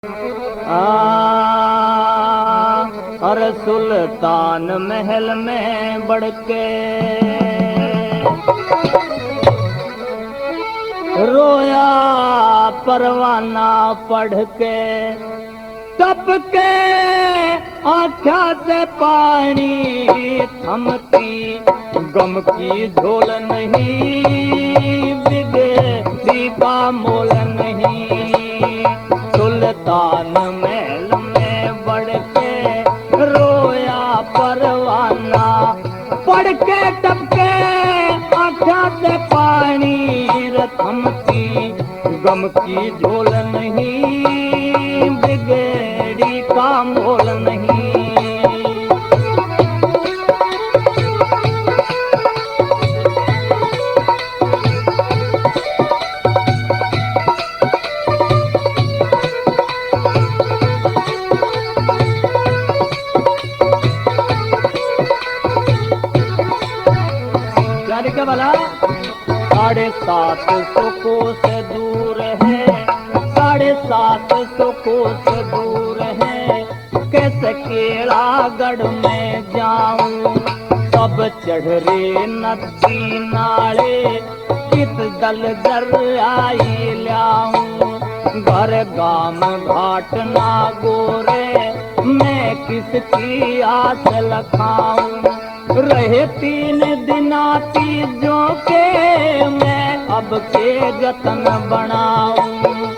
और सुल्तान महल में बढ़ के रोया परवाना पढ़ के, तप के आँखा से पानी थमती, गम की झोल नहीं बिगड़ी का मोल नहीं। सुल्तान महल में बढ़ के रोया परवाना पढ़ के, तप के आँखा से पानी थमती, गम की झोल नहीं बिगड़ी का मोल नहीं। क्या भला 750 कोस दूर है, 750 कोस दूर है। कैसे केलागढ़ में जाऊं, सब चढ़ रे नदी नाले, किस दल दरियाई लाऊं। घर गाम घाट ना गोरे, मैं किसकी आस लखाऊं। रहे 3 दिना तीजों के, मैं अब के जतन बनाऊं।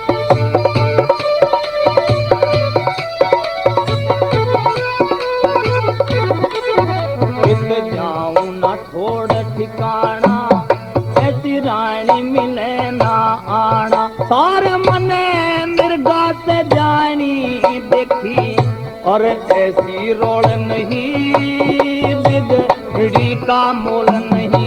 किस जाऊं न छोड़ ठिकाना, ऐसी रानी मिले ना आना। सारे मने मिर्गा से जानी देखी, और ऐसी रोल नहीं बिगड़ी का मोल नहीं।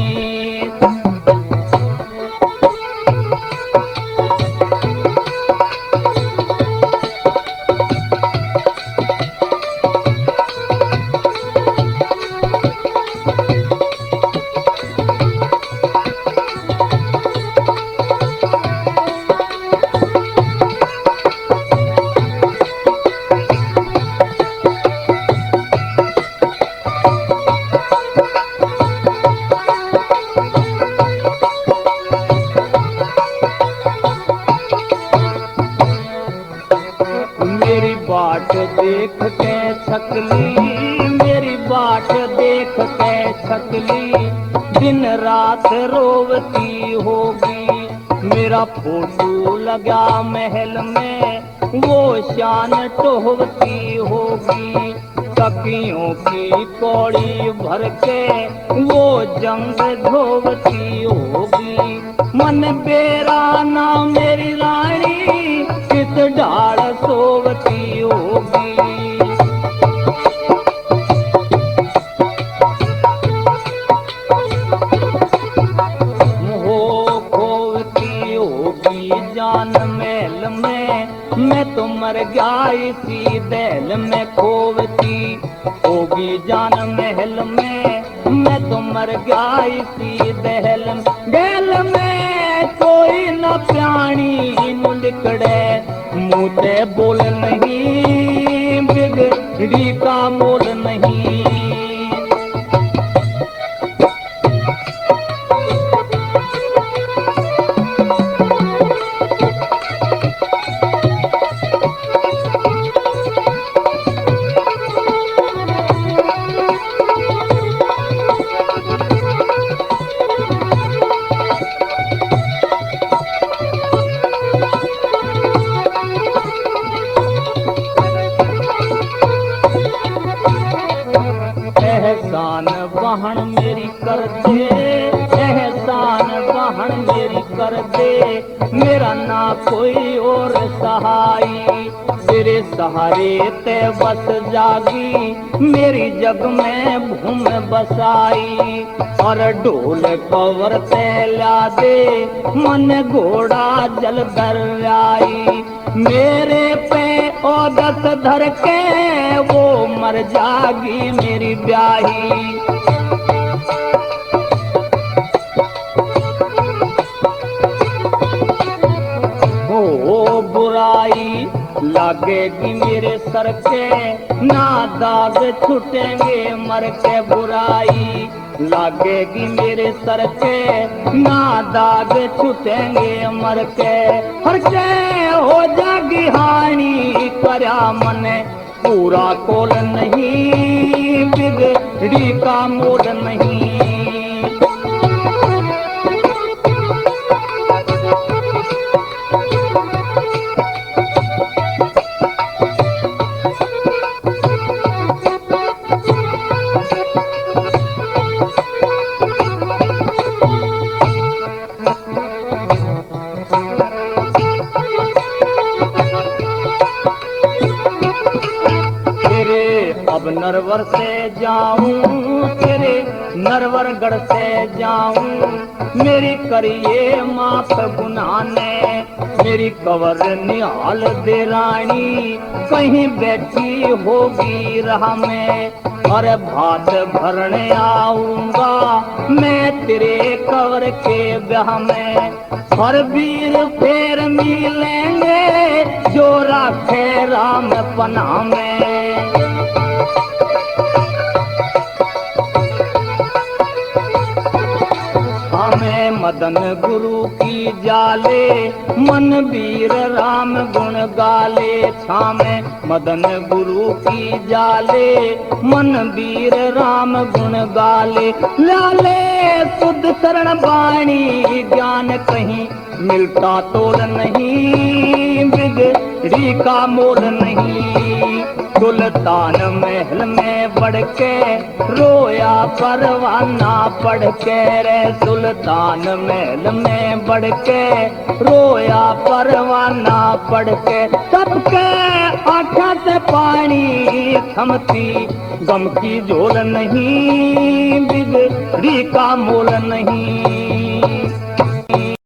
मेरी बाट देख के छकली, मेरी बाट देख के छकली, दिन रात रोवती होगी। मेरा फोटो लगा महल में, वो शान टोहवती होगी। सखियों की कौड़ी भर के वो जंग धोवती होगी। मन बेरा ना मेरी रानी, किस डाल सोवती होगी। हो खोवती होगी जान महल में, मैं तो मर गया इसी दहल में। खोवती होगी जान महल में, मैं तो मर गया इसी दहल में। दहल में कोई न प्राणी निकड़े, मुँह से बोल नहीं बिगड़ी का मोल नहीं। एहसान बहन मेरी कर दे, एहसान बहन मेरी कर दे। मेरा ना कोई और सहाई, तेरे सहारे ते बस जागी। मेरी जग में भूम बसाई, और ढोल कवर ते ला दे। मन घोड़ा जल कर आई, मेरे पे औदत धर के वो मर जागी मेरी ब्याही। लागेगी मेरे सर के, ना दाग छूटेंगे मर के बुराई। लागेगी मेरे सर के, ना दाग छूटेंगे मर के। हर के हो जागी हानि करया मने, पूरा कोल नहीं बिगड़ी का मोल नहीं। अब नरवर से जाऊं तेरे नरवरगढ़ से जाऊं, मेरी करिए माफ गुनाह ने। मेरी कवर निहाल दे रानी, कहीं बैठी होगी राह में। और भात भरने आऊंगा मैं तेरे कवर के ब्याह में। हर वीर फेर मिलेंगे जो राखे राम पनाह में। हमें मदन गुरु की जाले, मन वीर राम गुण गाले। छामे मदन गुरु की जाले, मन वीर राम गुण गाले। लाले शुद्ध शरण वाणी ज्ञान कहीं मिलता तोल नहीं, बिगड़ी का मोल नहीं। सुल्तान महल में बढ़ के रोया परवाना पढ़ के रे। सुल्तान महल में बढ़ के रोया परवाना पढ़ के। सबके आँखों से पानी थमती, गम की झोल नहीं, बिगड़ी का मोल नहीं।